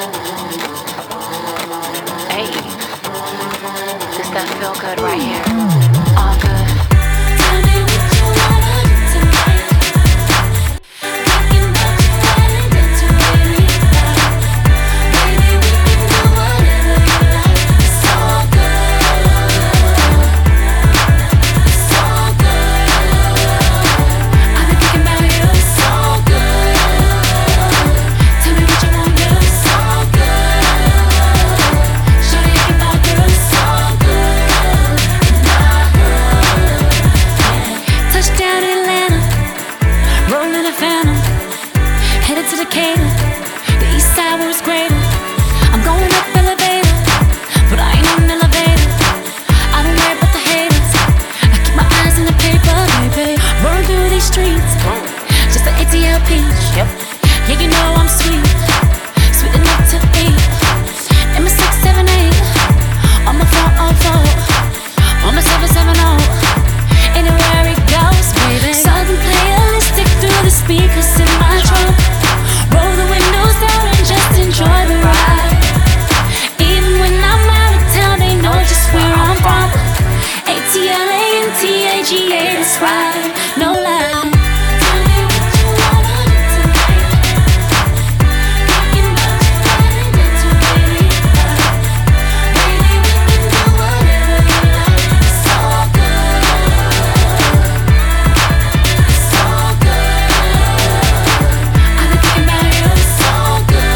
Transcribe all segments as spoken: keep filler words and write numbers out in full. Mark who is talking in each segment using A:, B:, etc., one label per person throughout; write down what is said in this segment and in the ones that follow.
A: Hey, this that feel good right here. All good.
B: Tell me what you wanna do tonight. Thinking about you wanna get to really right. Baby, we can do whatever you like. It's all good. It's all good. I've been thinking about you. It's all good. Tell me what you wanna do. It's all good. Shawty, I can buy girl. It's all good. In my hood. Touchdown Atlanta, rolling a phantom, headed to Decatur, the east side where it's greater. I'm going up elevator, but I ain't on an elevator. I don't worry about the haters. I keep my eyes in the paper, baby. Roll through these streets, just an A T L peach.
A: Yep.
B: Yeah, you know I'm sweet, sweet enough to eat. In my six seven eight, on my four oh four, on my seven seven oh. Anywhere it goes, baby. Southern playalistic through the speakers in my trunk. Roll the windows down and just enjoy the ride. Even when I'm out of town, they know just where I'm from. A T L A and T A G A, that's right, no lie. Tell me what you wanna do tonight. Thinking about you wanna get to really right. Baby, we can do whatever you like. It's all good. It's all good. I've been thinking about you. It's all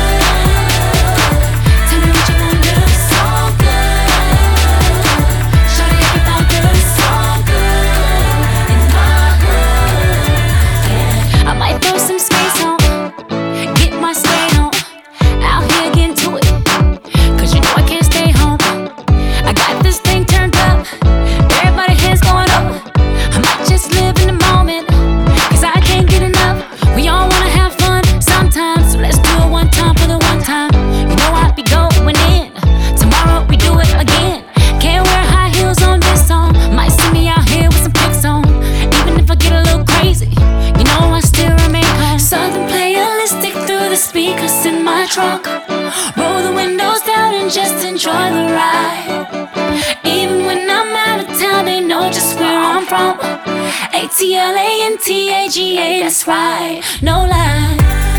B: good. Tell me what you wanna do. It's all good. Shawty, I can buy girl. It's all good. In my hood. Yeah. I might throw some space on, get my skate on. Out here getting to it, 'cause you know I can't stay home. I got this thing turned up, everybody hands going up. I might just live in the moment, 'cause I can't get enough. We all wanna have fun sometimes, so let's do it one time for the one time. You know I be going in, tomorrow we do it again. Can't wear high heels on this song, might see me out here with some pics on. Even if I get a little crazy, you know I still remain calm. Southern playalistic through the speakers in my trunk. Roll the windows down and just enjoy the ride. Even when I'm out of town, they know just where I'm from. A T L A and T A G A, that's right, no lie.